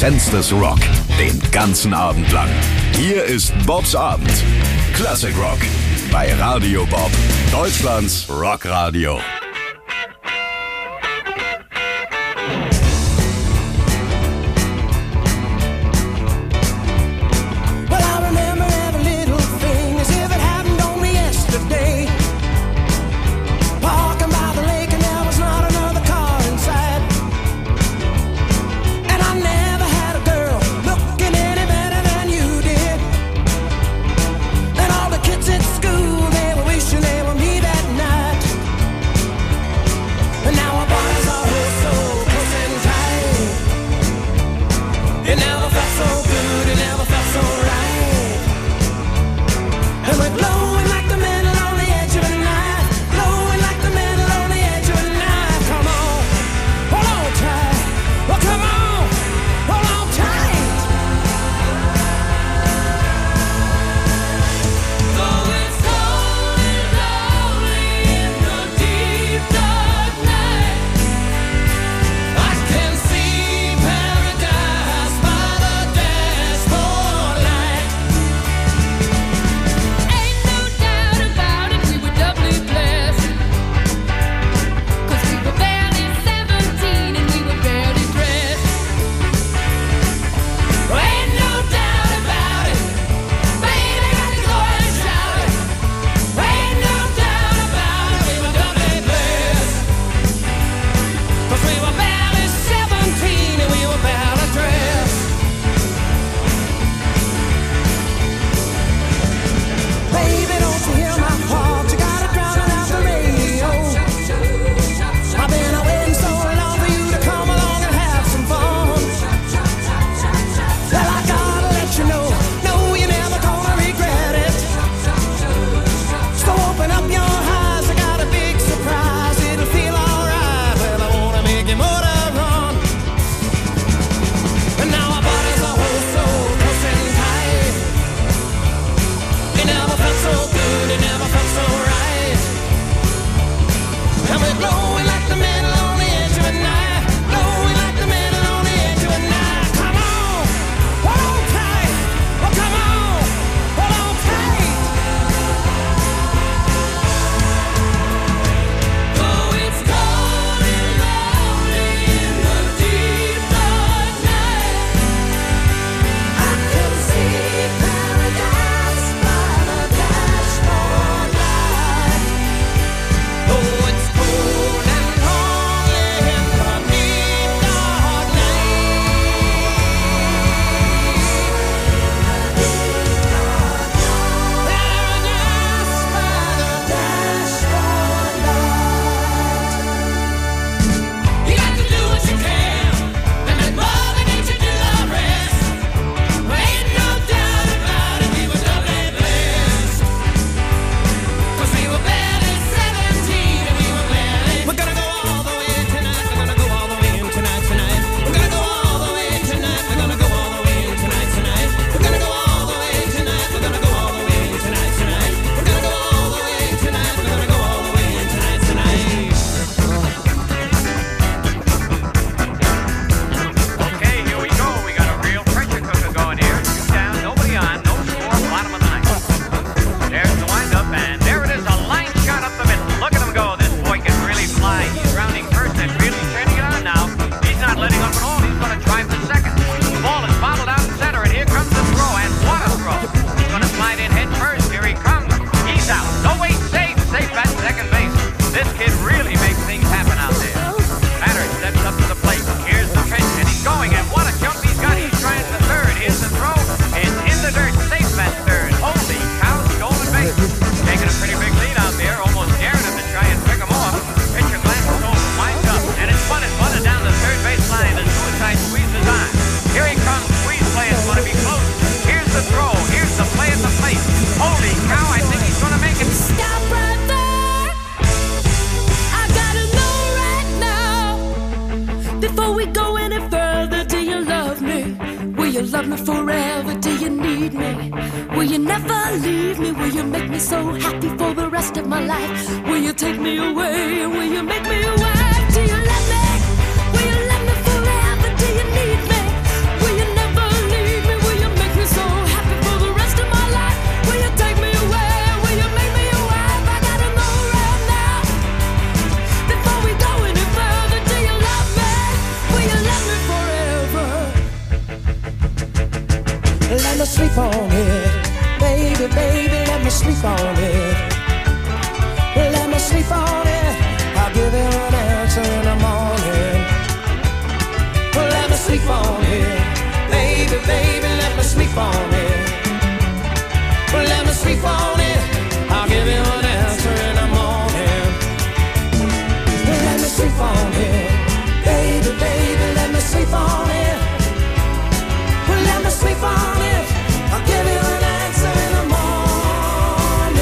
Essenz des Rock. Den ganzen Abend lang. Hier ist Bobs Abend. Classic Rock. Bei Radio Bob. Deutschlands Rockradio. Will you take me away? Will you make me your wife? Do you love me? Will you love me forever? Do you need me? Will you Let me sleep on it. Baby, baby, let me sleep on it. Let me sleep on it. I'll give you an answer in the morning. Let me sleep on it. Baby, baby, let me sleep on it. Let me sleep on it. I'll give you an answer in the morning. Let me sleep on it. Baby, baby, let me sleep on it. Let me sleep on it. I'll give you an answer in the morning.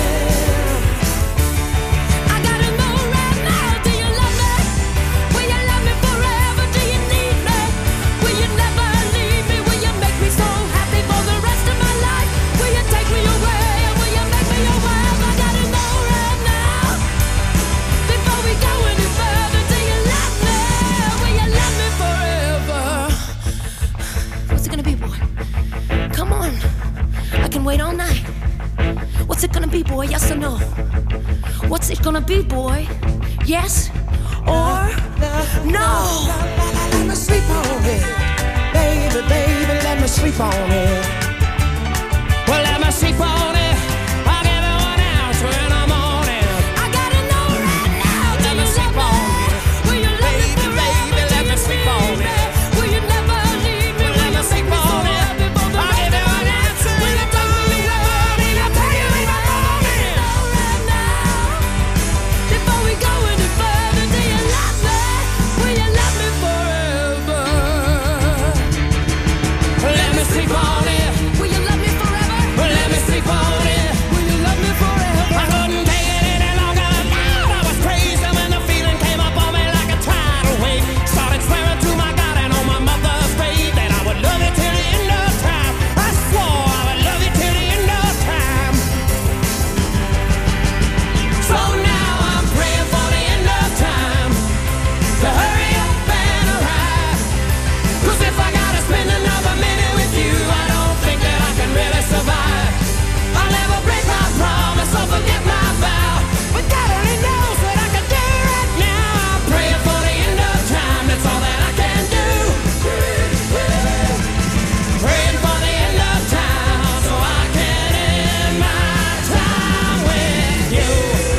I gotta know right now, do you love me? Will you love me forever? Do you need me? Will you never leave me? Will you make me so happy for the rest of my life? Will you take me away? Will you make me your wife? I gotta know right now, before we go any further. Do you love me? Will you love me forever? What's it gonna be, boy? Come on, I can wait all night. What's it gonna be, boy? Yes or no? What's it gonna be, boy? Yes or no? Let me sleep on it. Baby, baby, let me sleep on it. Well, let me sleep on it. I'll give you an answer in the morning. I gotta know right now. Let me sleep on it. Will you love me Baby, baby, let me sleep on it. Will you never leave me? Let me sleep on it. I'll give you an answer in the morning. I'll tell you in the morning. Right now, before we go any further, do you love me? Will you love me forever? Let me sleep on it. Will you love me forever? Let me sleep on it. Will you love me forever? I couldn't take it any longer. I was crazy when the feeling came up on me like a tidal wave. Started swearing to my God and on my mother's grave that I would love you till the end of time. I swore I would love you till the end of time. So now I'm praying for the end of time to hurry up and arrive. 'Cause if I gotta spend another minute with you, I don't think that I can really survive. I'll never break my promise or forget my vow. But God only knows what I can do right now. I'm praying for the end of time, that's all that I can do. Praying for the end of time so I can end my time with you.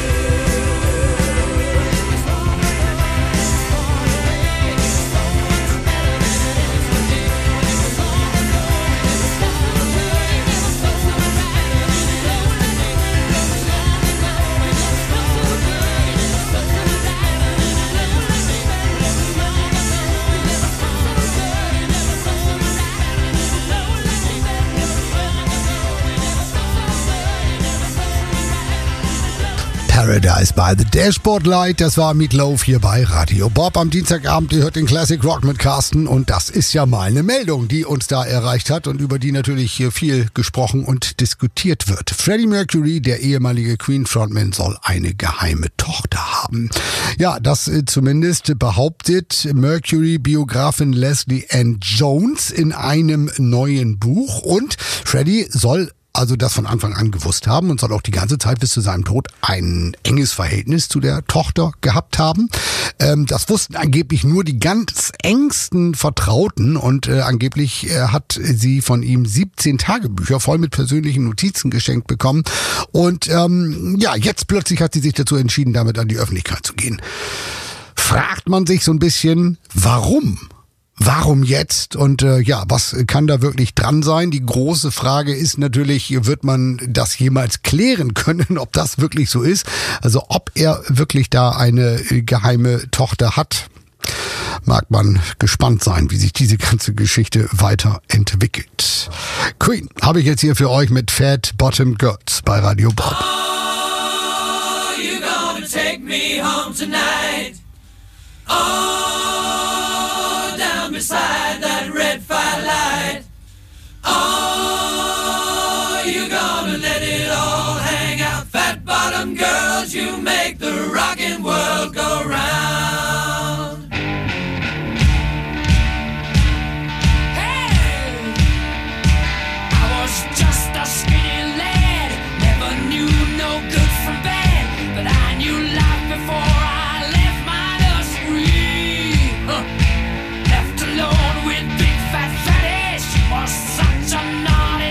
Paradise by the Dashboard Light, das war Meatloaf hier bei Radio Bob am Dienstagabend. Ihr hört den Classic Rock mit Carsten und das ist ja mal eine Meldung, die uns da erreicht hat und über die natürlich hier viel gesprochen und diskutiert wird. Freddie Mercury, der ehemalige Queen-Frontman, soll eine geheime Tochter haben. Ja, das zumindest behauptet Mercury-Biografin Leslie Ann Jones in einem neuen Buch und Freddie soll also das von Anfang an gewusst haben und soll auch die ganze Zeit bis zu seinem Tod ein enges Verhältnis zu der Tochter gehabt haben. Das wussten angeblich nur die ganz engsten Vertrauten und angeblich hat sie von ihm 17 Tagebücher voll mit persönlichen Notizen geschenkt bekommen. Und ja, jetzt plötzlich hat sie sich dazu entschieden, damit an die Öffentlichkeit zu gehen. Fragt man sich so ein bisschen, warum? Warum jetzt? Und ja, was kann da wirklich dran sein? Die große Frage ist natürlich, wird man das jemals klären können, ob das wirklich so ist? Also ob er wirklich da eine geheime Tochter hat? Mag man gespannt sein, wie sich diese ganze Geschichte weiterentwickelt. Queen habe ich jetzt hier für euch mit Fat Bottom Girls bei Radio Bob. Oh, you gonna take me home tonight? Oh, down beside that red firelight. Oh, you gonna let it all hang out? Fat bottom girls, you make the rockin' world go round. Hey, I was just a skinny lad, never knew no good from bad, but I knew life before I left my nursery. Left alone with big fat fatty, she was such a naughty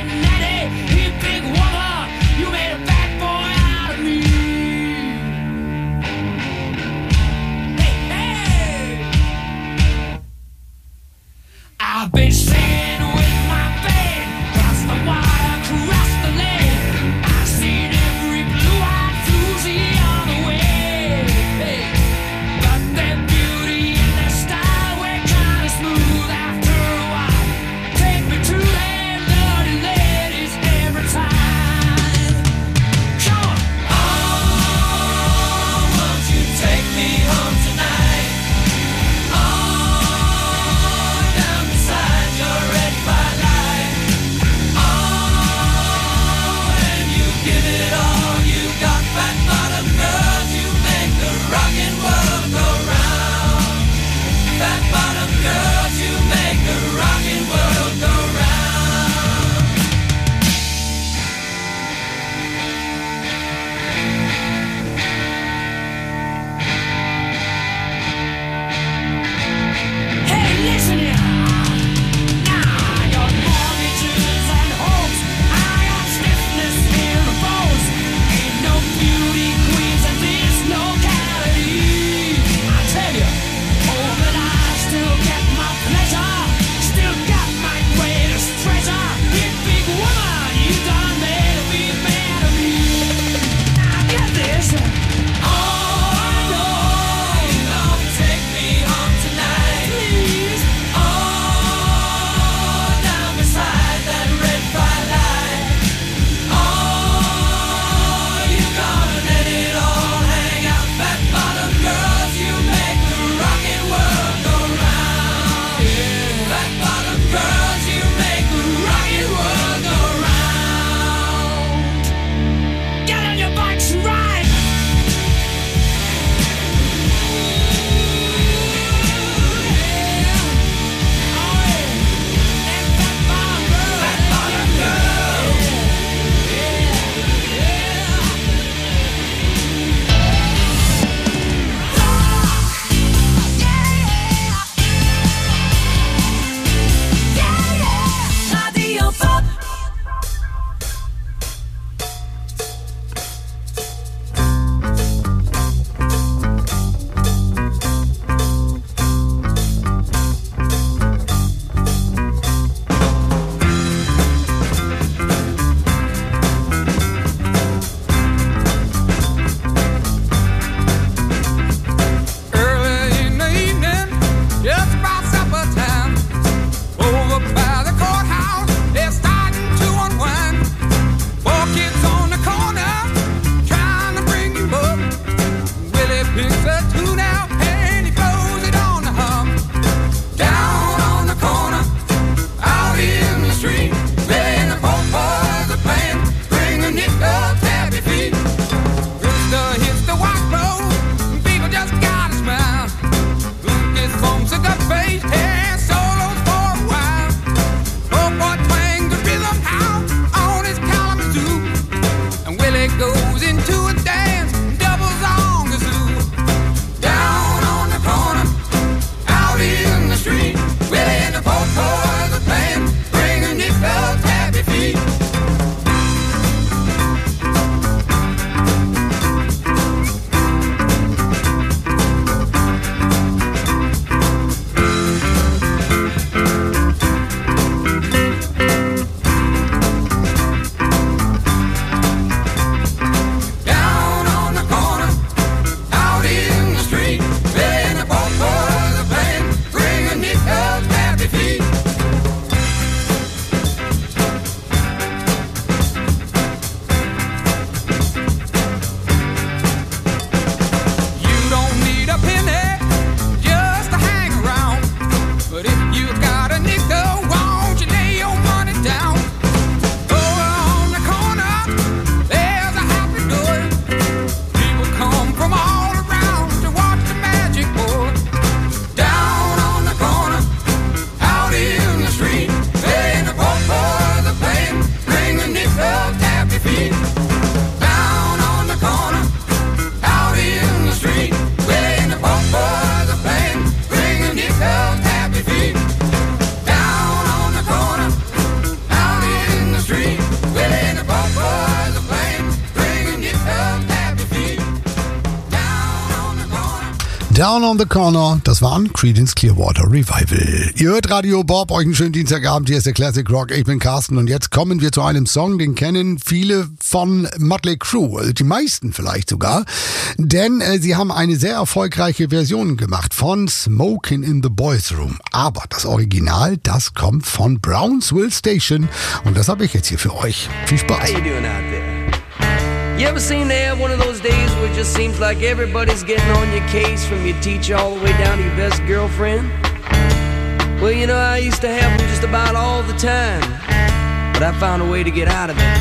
Down on the Corner, das waren Creedence Clearwater Revival. Ihr hört Radio Bob, euch einen schönen Dienstagabend, hier ist der Classic Rock, ich bin Carsten und jetzt kommen wir zu einem Song, den kennen viele von Mötley Crüe, die meisten vielleicht sogar, denn sie haben eine sehr erfolgreiche Version gemacht von Smokin' in the Boys Room, aber das Original, das kommt von Brownsville Station und das habe ich jetzt hier für euch. Viel Spaß. How you doing out there? You ever seem to have one of those days where it just seems like everybody's getting on your case from your teacher all the way down to your best girlfriend? Well, you know, I used to have them just about all the time, but I found a way to get out of it.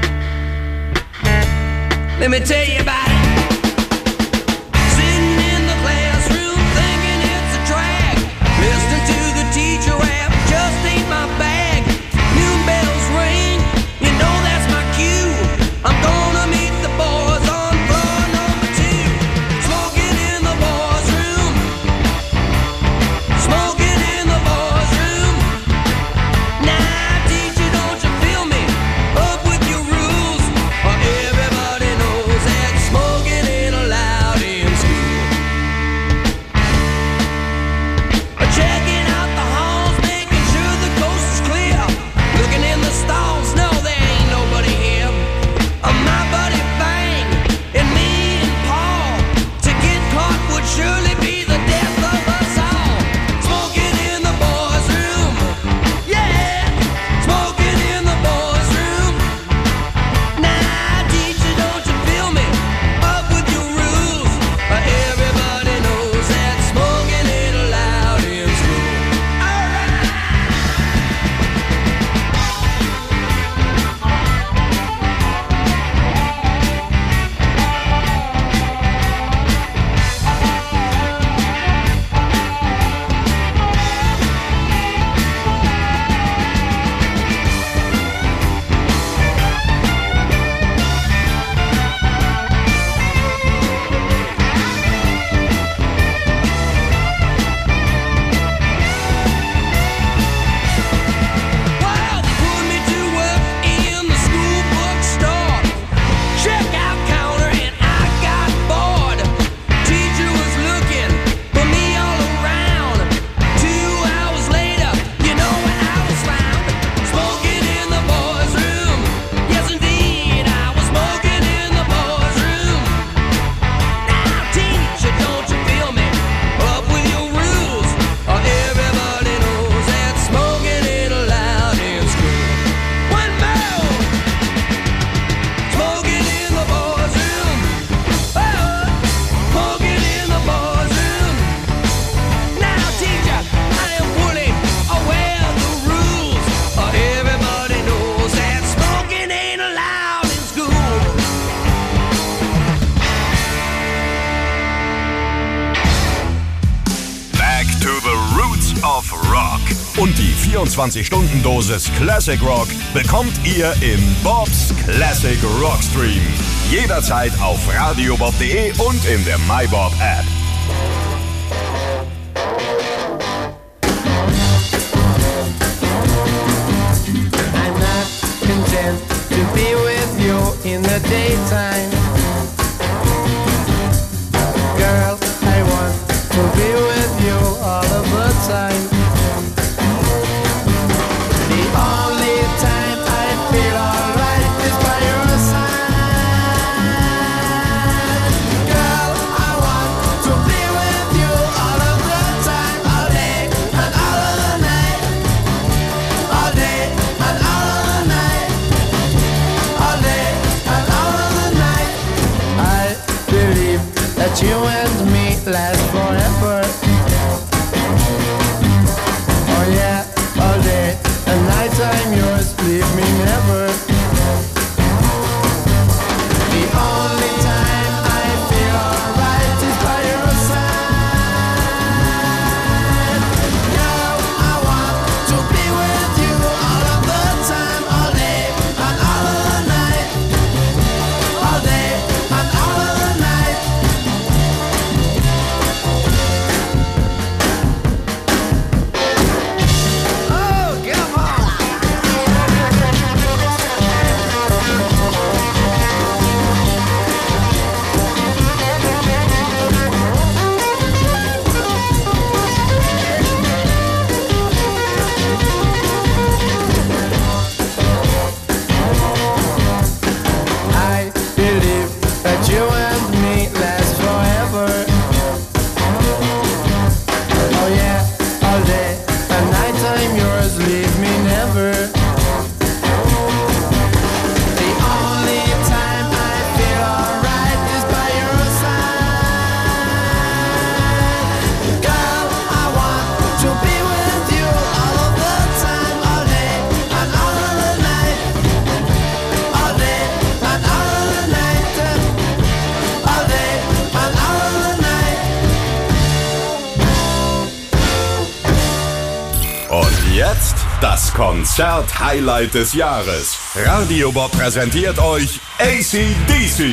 Let me tell you about it. Sitting in the classroom thinking it's a drag, listening to the teacher rap just ain't my bag. Noon bells ring, you know that's my cue. I'm gonna meet the boys on floor number 2. Smoking in the boys' room. Smoking in the boys' room. Now, teacher, don't you feel me? Up with your rules, or everybody knows that smoking ain't allowed in school. Checking out the halls, making sure the coast is clear. Looking in the stalls, no, there ain't nobody here. My buddy Bang and me and Paul, to get caught would surely be the death of us all. Smoking in the boys' room, yeah, smoking in the boys' room. Now, teacher, don't you feel me? Up with your rules, everybody knows that smoking ain't allowed in school. All right. Well, they put me to work in the school bookstore. Checkout counter and I got bored. Teacher was looking for me all around. 2 hours later, you know when I was found. Smoking in the boys' room. Yes, indeed, I was smoking in the boys' room. Now, teacher, don't you feel me? Up with your rules, or everybody knows that smoking ain't allowed in school. One more. Smoking in the boys' room. Oh, smoking in the boys' room. Now, teacher, I am fully aware of the rules, or everybody knows that smoking ain't allowed in school. Back to the roots of Rock. Und die 24-Stunden-Dosis Classic Rock bekommt ihr im Bobs Classic Rock Stream. Jederzeit auf radiobob.de und in der MyBob App. I'm not content to be with you in the daytime. Girl, I want to be with you all of the time. The only time I feel alright is by your side. Girl, I want to be with you all of the time, all day and all of the night. All day and all of the night. All day and all of the night. I believe that you and me last forever. Oh yeah, all day and night I'm yours, leave me never. The only time I feel alright is by your side. Girl, I want to be with you all of the time, all day and all of the night. All day and all of the night. Oh, come on! Konzert-Highlight des Jahres. Radio Bob präsentiert euch AC/DC.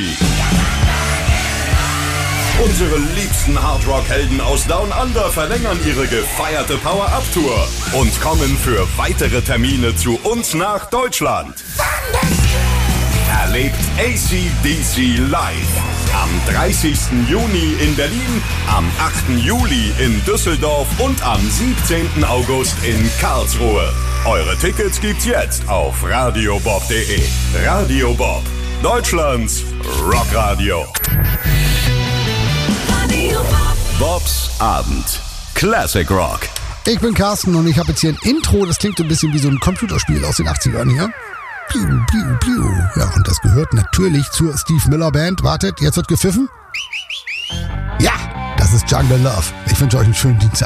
Unsere liebsten Hardrock-Helden aus Down Under verlängern ihre gefeierte Power-Up-Tour und kommen für weitere Termine zu uns nach Deutschland. Erlebt AC/DC live. Am 30. Juni in Berlin, am 8. Juli in Düsseldorf und am 17. August in Karlsruhe. Eure Tickets gibt's jetzt auf radiobob.de. Radio Bob, Deutschlands Rockradio. Bobs Abend. Classic Rock. Ich bin Carsten und ich habe jetzt hier ein Intro, das klingt so ein bisschen wie so ein Computerspiel aus den 80ern hier. Piu, piu, piu. Ja, und das gehört natürlich zur Steve Miller Band. Wartet, jetzt wird gepfiffen. Ja, das ist Jungle Love. Ich wünsche euch einen schönen Dienstag.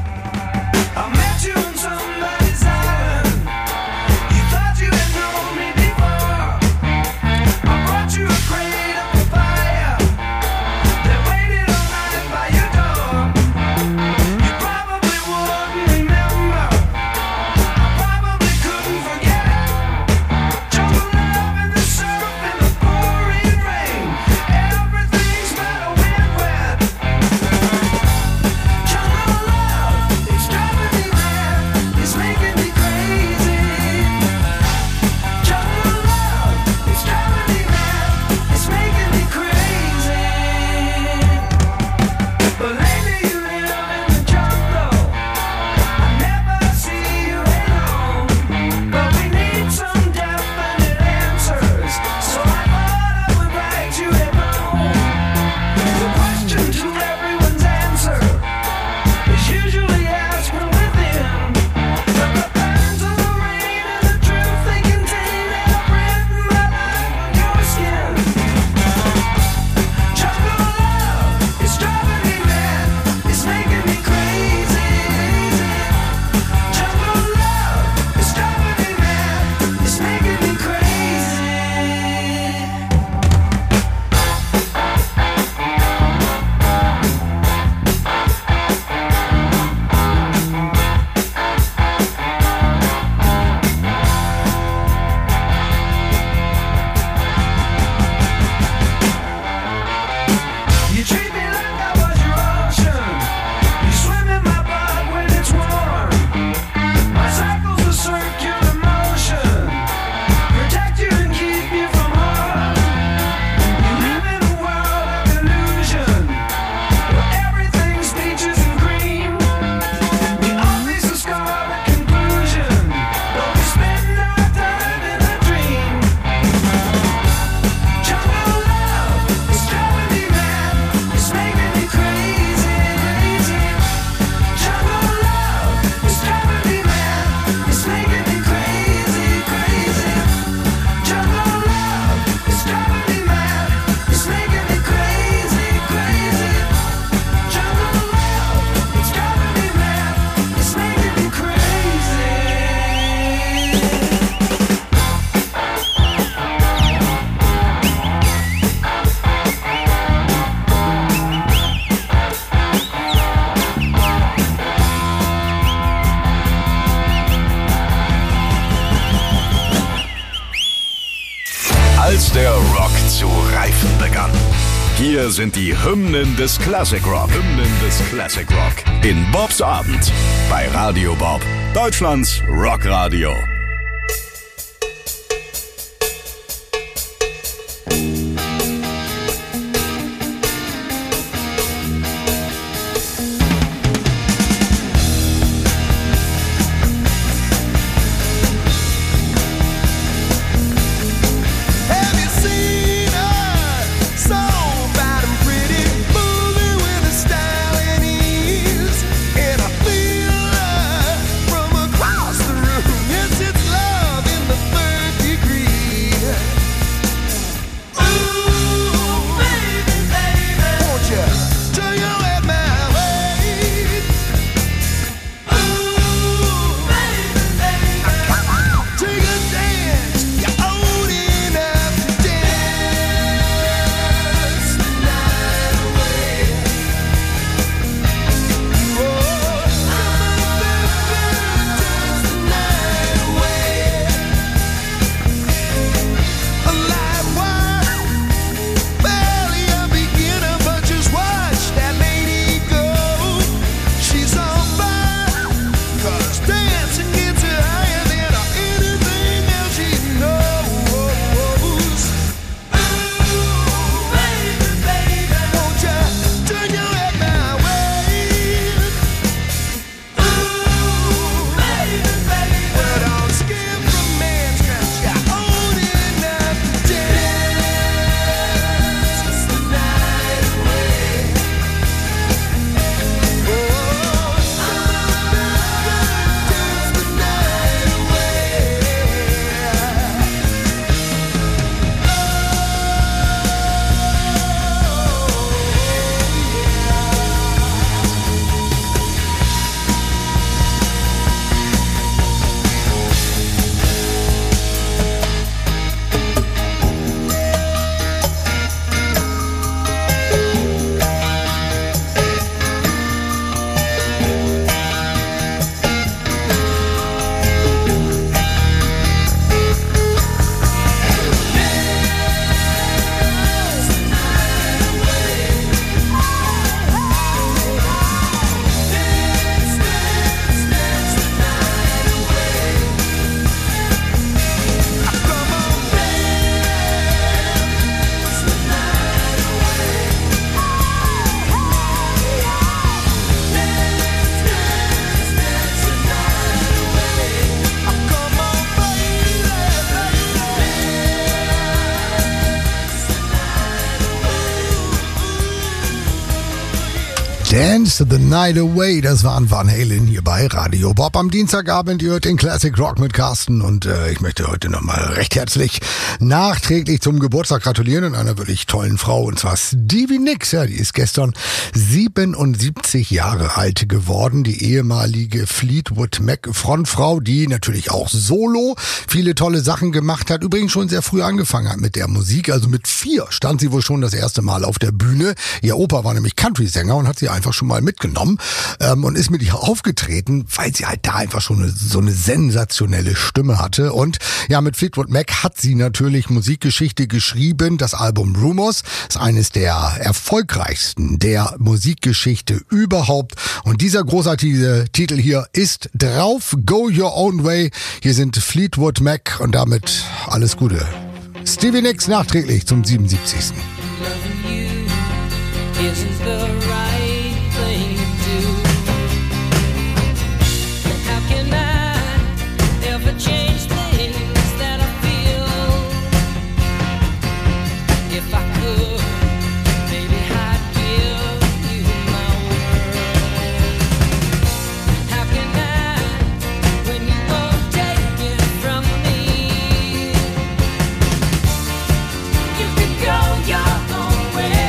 Als der Rock zu reifen begann. Hier sind die Hymnen des Classic Rock. Hymnen des Classic Rock. In Bobs Abend. Bei Radio Bob. Deutschlands Rockradio. Yes, it's Dance the Night Away, das waren Van Halen hier bei Radio Bob am Dienstagabend. Ihr hört den Classic Rock mit Carsten und ich möchte heute nochmal recht herzlich nachträglich zum Geburtstag gratulieren und einer wirklich tollen Frau, und zwar Stevie Nicks. Ja, die ist gestern 77 Jahre alt geworden, die ehemalige Fleetwood Mac Frontfrau, die natürlich auch solo viele tolle Sachen gemacht hat, übrigens schon sehr früh angefangen hat mit der Musik, also mit 4 stand sie wohl schon das erste Mal auf der Bühne. Ihr Opa war nämlich Country-Sänger und hat sie einfach schon mal mitgenommen und ist mit ihr aufgetreten, weil sie halt da einfach schon so eine sensationelle Stimme hatte. Und ja, mit Fleetwood Mac hat sie natürlich Musikgeschichte geschrieben. Das Album Rumors ist eines der erfolgreichsten der Musikgeschichte überhaupt. Und dieser großartige Titel hier ist drauf, Go Your Own Way. Hier sind Fleetwood Mac und damit alles Gute. Stevie Nicks nachträglich zum 77. Isn't the right thing to do? How can I ever change things that I feel? If I could, maybe I'd give you my word. How can I, when you won't take it from me? You could go your own way.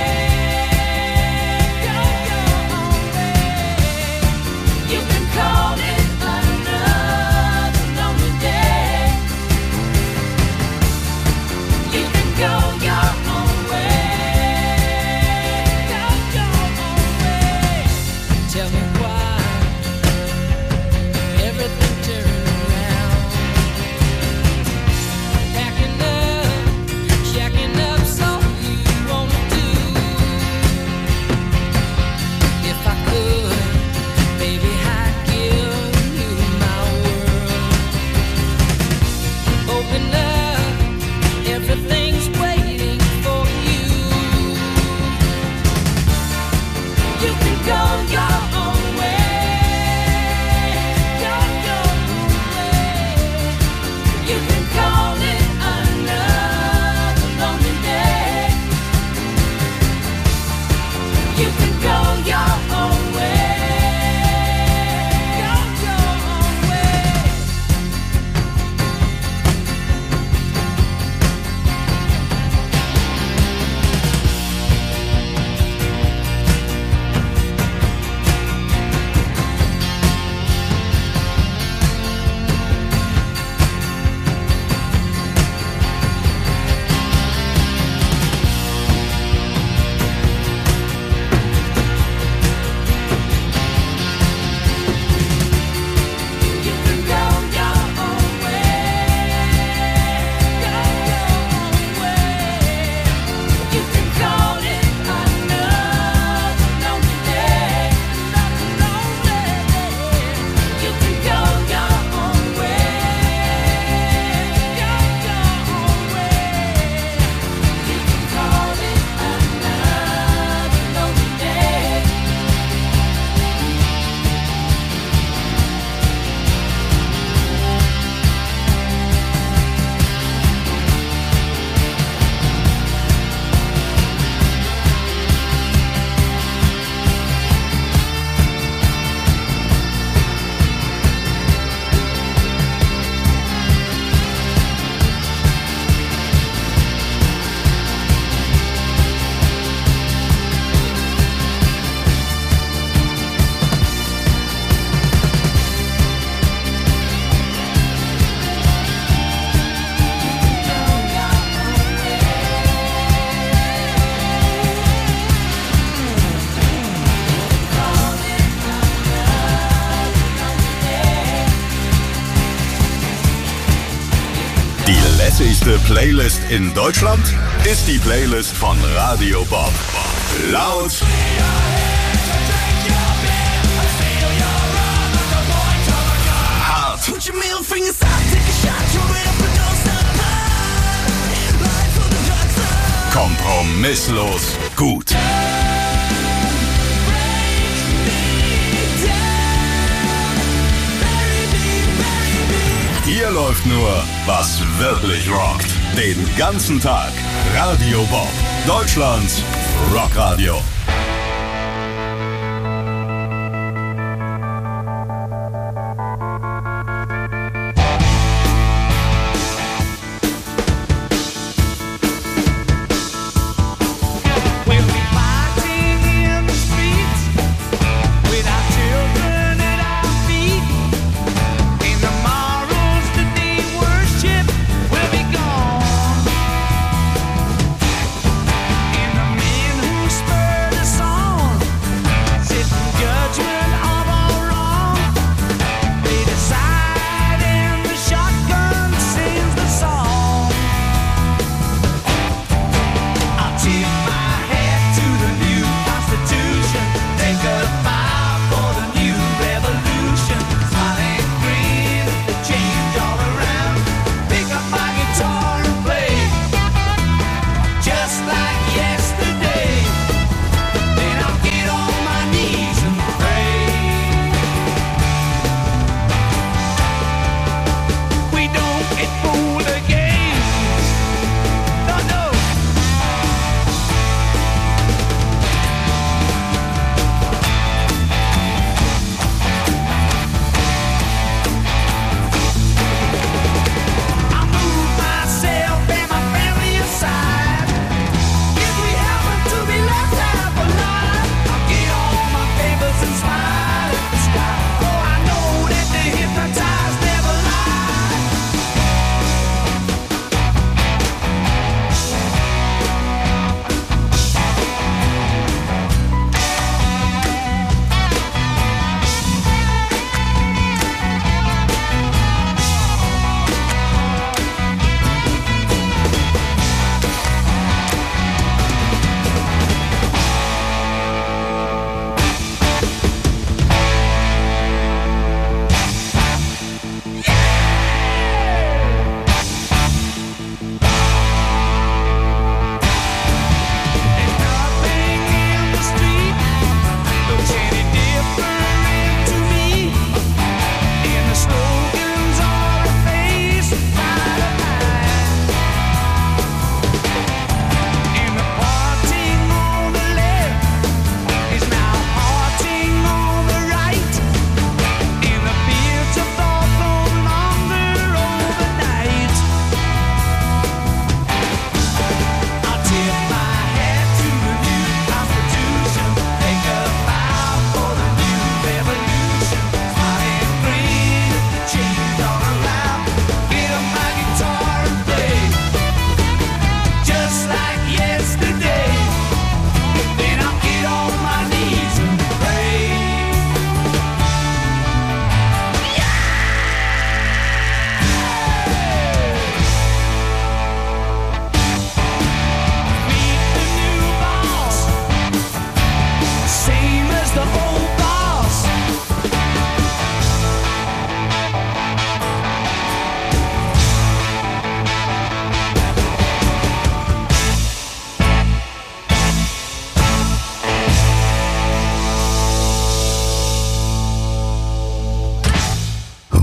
lässigste Playlist in Deutschland ist die Playlist von Radio Bob. Laut, hart, kompromisslos gut. Hier läuft nur, was wirklich rockt. Den ganzen Tag. Radio Bob. Deutschlands Rockradio.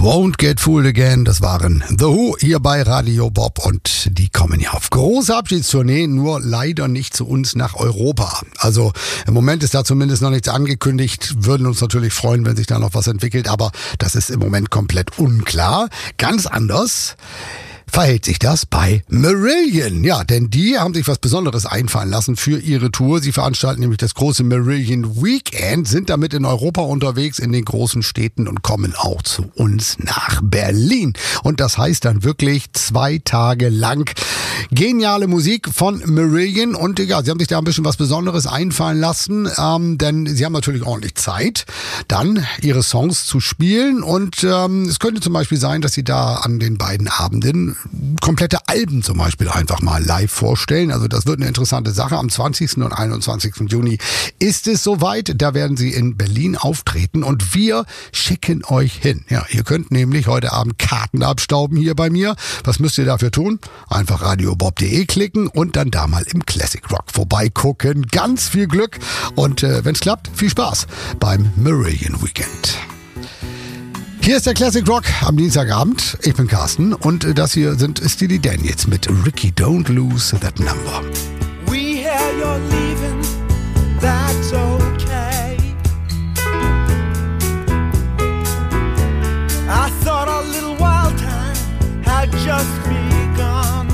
Won't Get Fooled Again, das waren The Who hier bei Radio Bob und die kommen ja auf große Abschiedstournee, nur leider nicht zu uns nach Europa. Also im Moment ist da zumindest noch nichts angekündigt, würden uns natürlich freuen, wenn sich da noch was entwickelt, aber das ist im Moment komplett unklar. Ganz anders verhält sich das bei Marillion. Ja, denn die haben sich was Besonderes einfallen lassen für ihre Tour. Sie veranstalten nämlich das große Marillion Weekend, sind damit in Europa unterwegs, in den großen Städten und kommen auch zu uns nach Berlin. Und das heißt dann wirklich 2 Tage lang geniale Musik von Marillion. Und ja, sie haben sich da ein bisschen was Besonderes einfallen lassen, denn sie haben natürlich ordentlich Zeit, dann ihre Songs zu spielen. Und es könnte zum Beispiel sein, dass sie da an den beiden Abenden komplette Alben zum Beispiel einfach mal live vorstellen. Also das wird eine interessante Sache. Am 20. und 21. Juni ist es soweit. Da werden sie in Berlin auftreten und wir schicken euch hin. Ja, ihr könnt nämlich heute Abend Karten abstauben hier bei mir. Was müsst ihr dafür tun? Einfach radiobob.de klicken und dann da mal im Classic Rock vorbeigucken. Ganz viel Glück und wenn es klappt, viel Spaß beim Marillion Weekend. Hier ist der Classic Rock am Dienstagabend. Ich bin Carsten und das hier sind Steely Dan jetzt mit Ricky Don't Lose That Number. We hear you're leaving, that's okay. I thought our little wild time had just begun.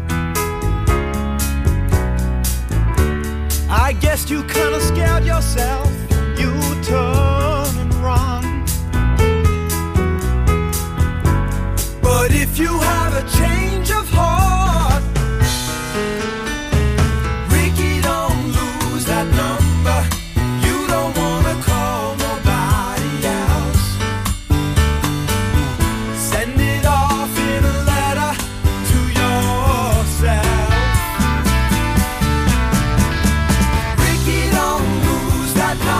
I guess you kinda scared yourself, you turn and run. But if you have a change of heart, Ricky, don't lose that number. You don't wanna call nobody else. Send it off in a letter to yourself. Ricky, don't lose that number.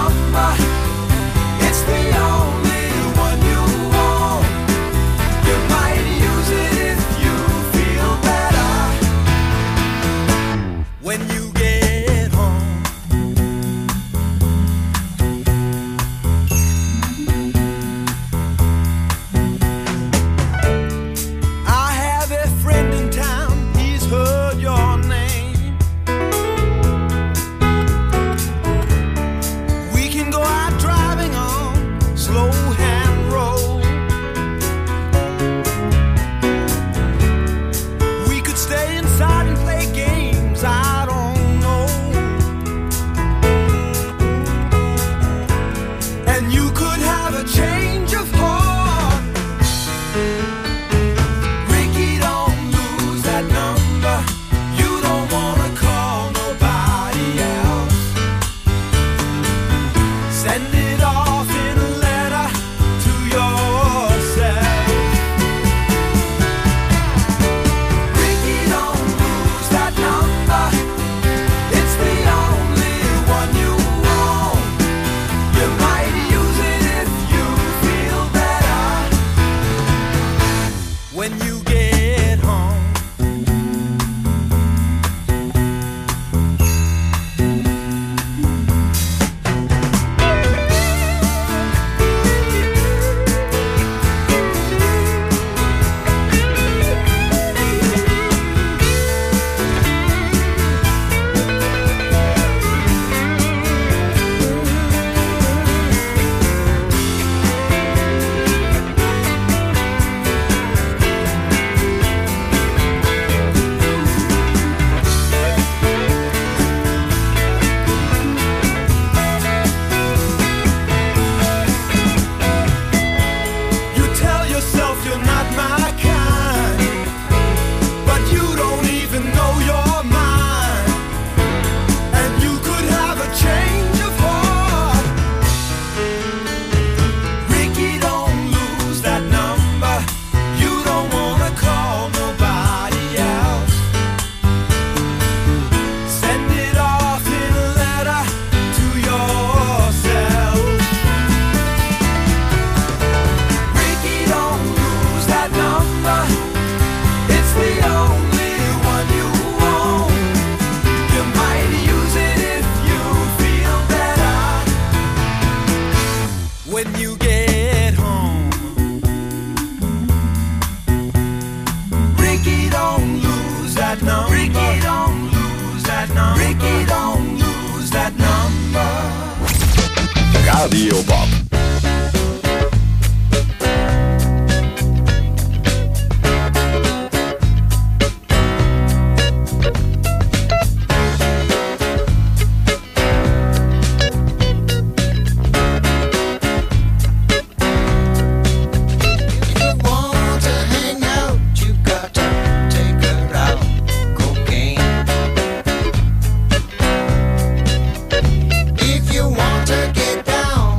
number. Ricky, don't lose that number. Ricky, don't lose that number. Radio Bob. If you want to get down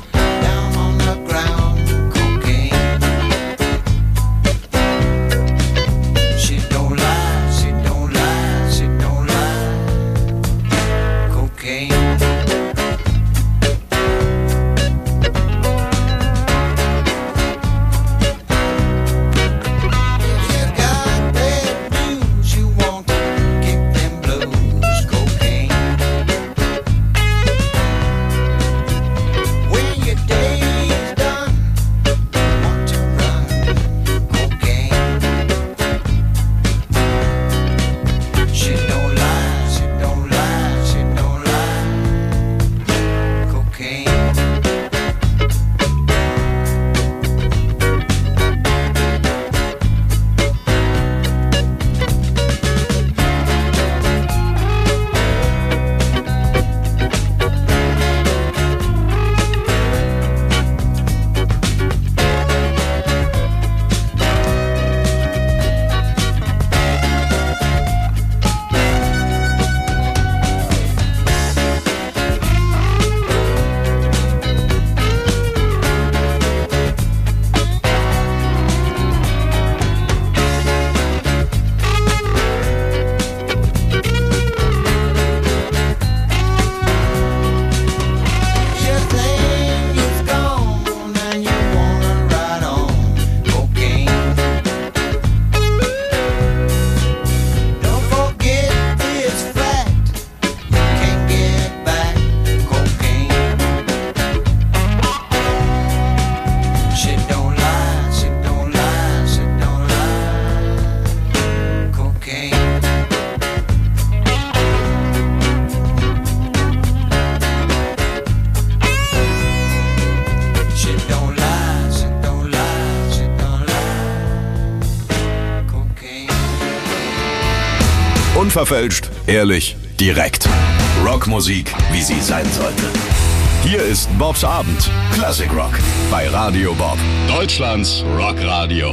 Unverfälscht, ehrlich, direkt. Rockmusik, wie sie sein sollte. Hier ist Bobs Abend. Classic Rock bei Radio Bob. Deutschlands Rockradio.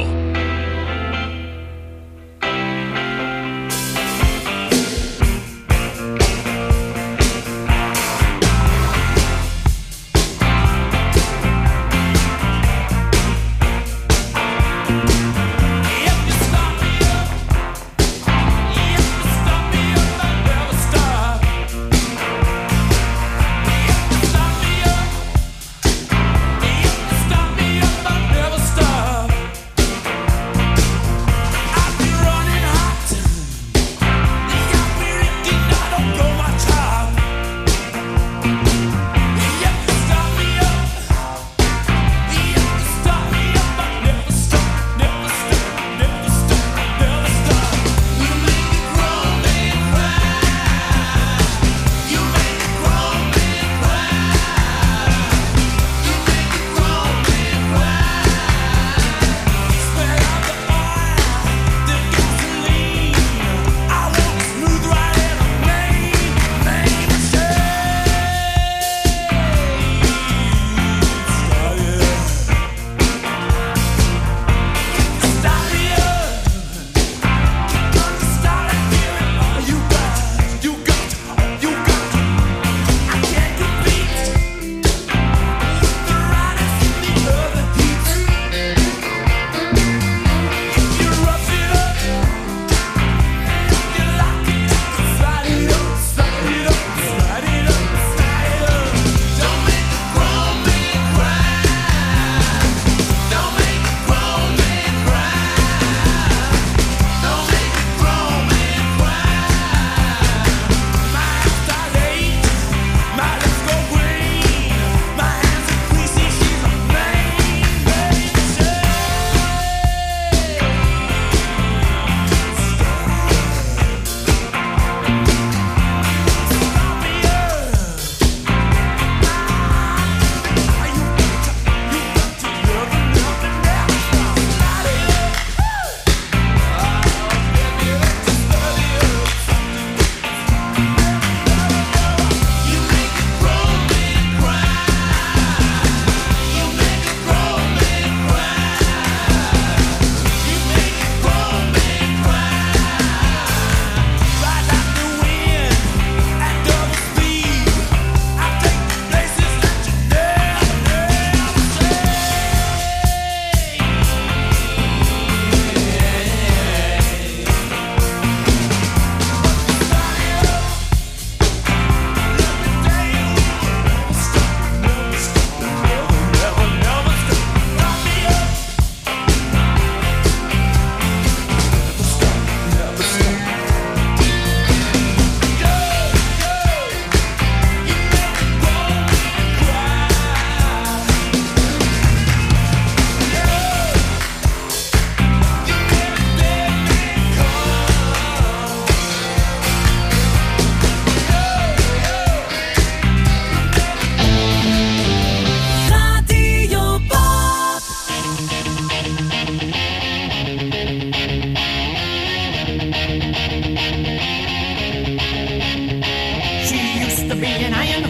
Stop me up, I'll never stop.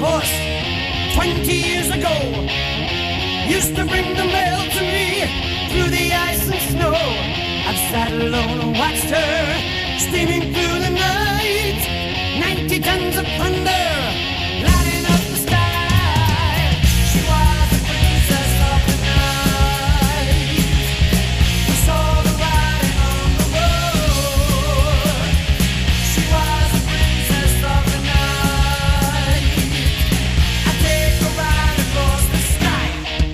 horse 20 years ago. Used to bring the mail to me through the ice and snow. I've sat alone and watched her steaming through the night. 90 tons of thunder lighting up the sky. She was the princess of the night. We saw the writing on the wall. She was the princess of the night. I take a ride across the sky.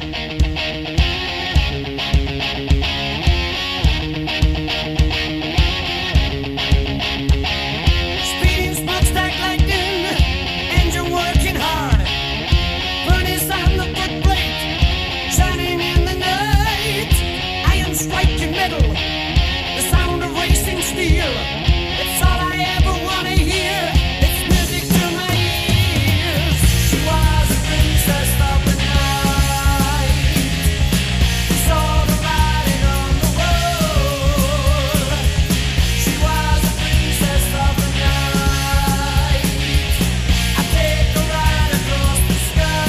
Speeding smokestack lightning, engine working hard. Furnace on the footplate, shining in the night. Iron striking metal, the sound of racing steel. It's all I ever want to hear. It's music to my ears. She was a princess of the night. We saw the writing on the wall. She was a princess of the night. I take a ride across the sky.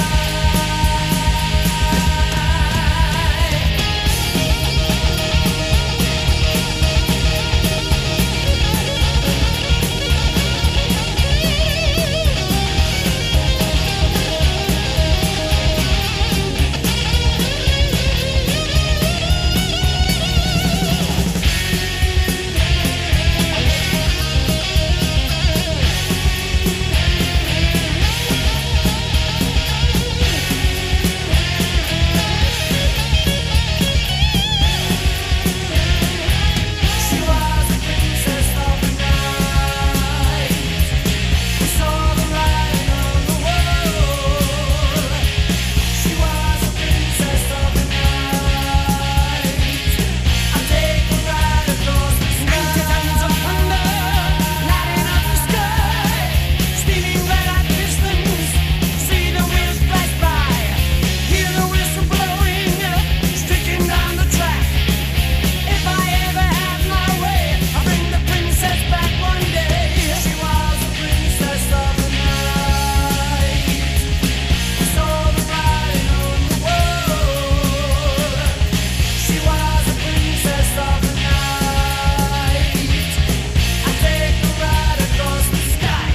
She was a princess of the night. We saw the writing on the wall. She was a princess of the night. I take a ride across the sky. 90 tons of thunder lighting up the sky. Steaming red hot pistons, see the wheels flash by. Hear the whistle blowing, streaking down the track. If I ever have my way, I'll bring the princess back one day. She was a princess of the night. We saw the writing on the wall. She was a princess of the night. I take a ride across the sky.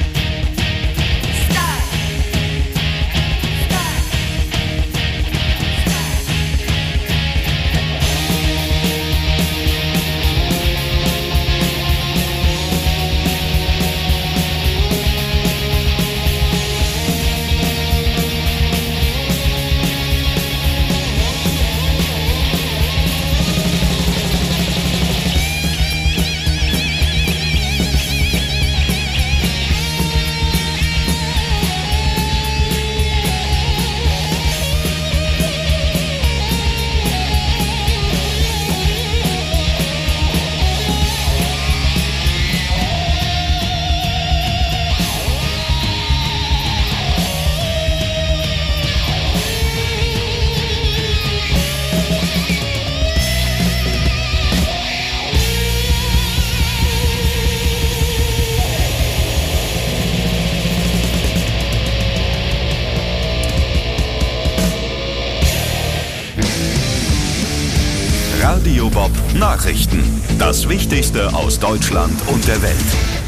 Sky. Radio Bob Nachrichten. Das Wichtigste aus Deutschland und der Welt.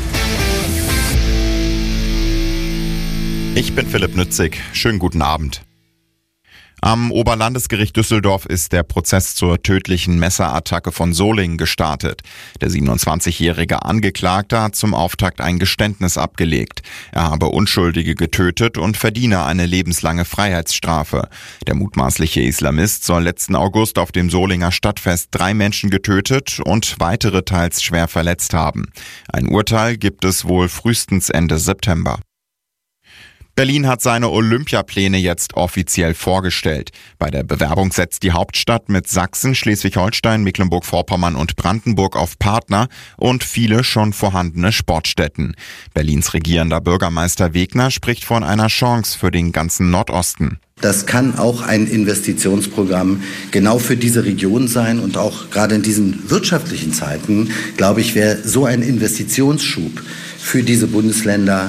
Ich bin Philipp Nützig. Schönen guten Abend. Am Oberlandesgericht Düsseldorf ist der Prozess zur tödlichen Messerattacke von Solingen gestartet. Der 27-jährige Angeklagte hat zum Auftakt ein Geständnis abgelegt. Er habe Unschuldige getötet und verdiene eine lebenslange Freiheitsstrafe. Der mutmaßliche Islamist soll letzten August auf dem Solinger Stadtfest 3 Menschen getötet und weitere teils schwer verletzt haben. Ein Urteil gibt es wohl frühestens Ende September. Berlin hat seine Olympiapläne jetzt offiziell vorgestellt. Bei der Bewerbung setzt die Hauptstadt mit Sachsen, Schleswig-Holstein, Mecklenburg-Vorpommern und Brandenburg auf Partner und viele schon vorhandene Sportstätten. Berlins regierender Bürgermeister Wegner spricht von einer Chance für den ganzen Nordosten. Das kann auch ein Investitionsprogramm genau für diese Region sein und auch gerade in diesen wirtschaftlichen Zeiten, glaube ich, wäre so ein Investitionsschub für diese Bundesländer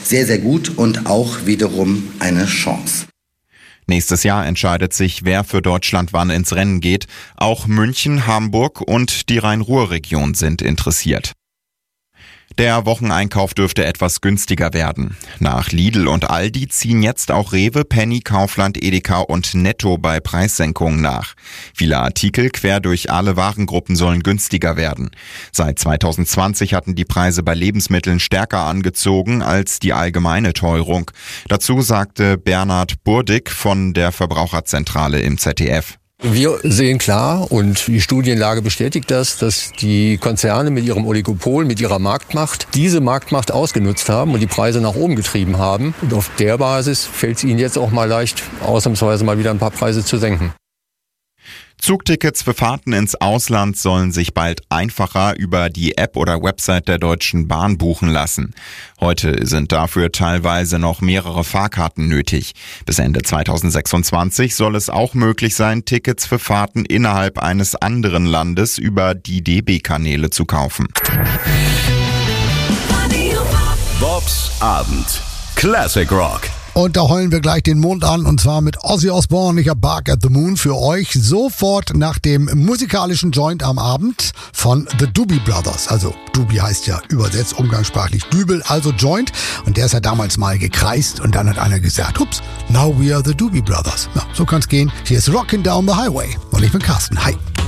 sehr, sehr gut und auch wiederum eine Chance. Nächstes Jahr entscheidet sich, wer für Deutschland wann ins Rennen geht. Auch München, Hamburg und die Rhein-Ruhr-Region sind interessiert. Der Wocheneinkauf dürfte etwas günstiger werden. Nach Lidl und Aldi ziehen jetzt auch Rewe, Penny, Kaufland, Edeka und Netto bei Preissenkungen nach. Viele Artikel quer durch alle Warengruppen sollen günstiger werden. Seit 2020 hatten die Preise bei Lebensmitteln stärker angezogen als die allgemeine Teuerung. Dazu sagte Bernhard Burdig von der Verbraucherzentrale im ZDF. Wir sehen klar, und die Studienlage bestätigt das, dass die Konzerne mit ihrem Oligopol, mit ihrer Marktmacht, diese Marktmacht ausgenutzt haben und die Preise nach oben getrieben haben. Und auf der Basis fällt es ihnen jetzt auch mal leicht, ausnahmsweise mal wieder ein paar Preise zu senken. Zugtickets für Fahrten ins Ausland sollen sich bald einfacher über die App oder Website der Deutschen Bahn buchen lassen. Heute sind dafür teilweise noch mehrere Fahrkarten nötig. Bis Ende 2026 soll es auch möglich sein, Tickets für Fahrten innerhalb eines anderen Landes über die DB-Kanäle zu kaufen. Bobs Abend. Classic Rock. Und da heulen wir gleich den Mond an, und zwar mit Ozzy Osbourne. Ich hab Bark at the Moon für euch sofort nach dem musikalischen Joint am Abend von The Doobie Brothers. Also Doobie heißt ja übersetzt umgangssprachlich Dübel, also Joint. Und der ist ja damals mal gekreist und dann hat einer gesagt, ups, now we are the Doobie Brothers. Ja, so kann's gehen. Hier ist Rockin' Down the Highway und ich bin Carsten. Hi.